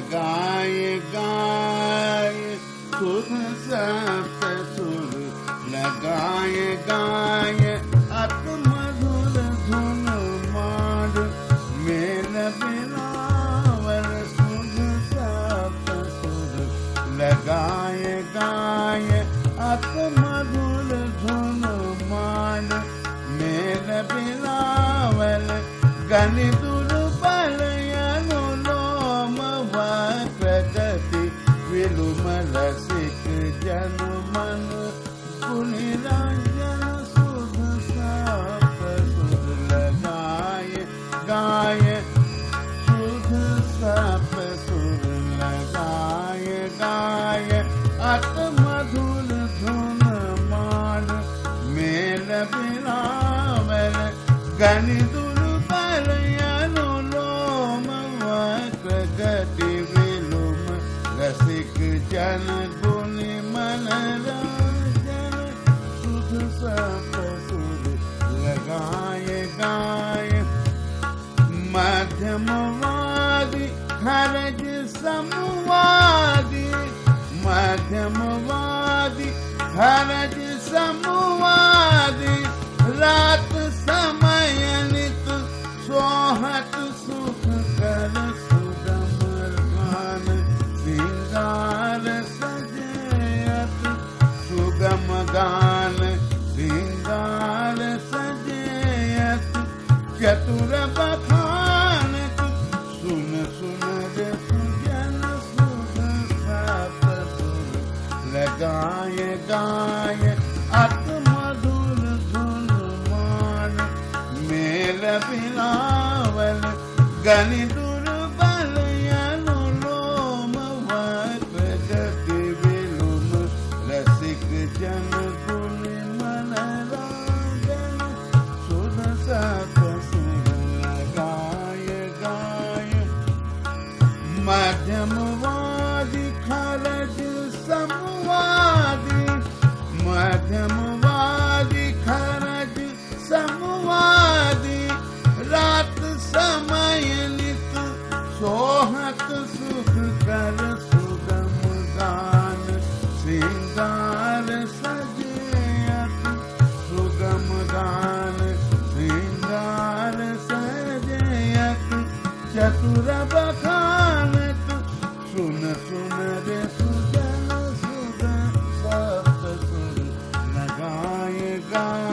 लगाए गाए सुध सप्त सुर लगाए गाए अति मधुर धुन माड मेल बिलावल सुध सप्त सुर लगाए गाए अति मधुर धुन माड मेल बिलावल गनि दुर्बल अनुलोम प्रगति विलुम रसिक जन मन पुनिरंजन सुध सप्त सुर लगाए गाए सुध सप्त सुर लगाए गाए अति मधुर धुन माड मेल बिलावल गनि दुर्बल अनुलोम प्रगति विलुम रसिक जन गुनि मन रंजन सुध सप्त सुर लगाए गाए मध्यमवादी खरज समुवादी मध्यमवादी खरज समुवादी रात समय नित सोहत सुख कर सुगम गान सिंगार सजयत सुगम गान सिंगार सजयत चतुर बखानत सुन सुन रे सुजन सुध सप्त सुर लगाए गाए अति मधुर धुन मान मेल बिलावल गनि दुर्बल अनुलोम प्रगति विलुम रसिक जन गुनि मन रंजन सुध सप्त सुर लगाए गाए मध्यमवादी खरज समुवादी मध्यमवादी खरज समुवादी रात समय नित सोहत सुख कर सुगम गान सिंगार सजयत सुगम गान सिंगार सजयत चतुर बखानत सुन सुन रे सुजन सुध सप्त सुर लगाए गाए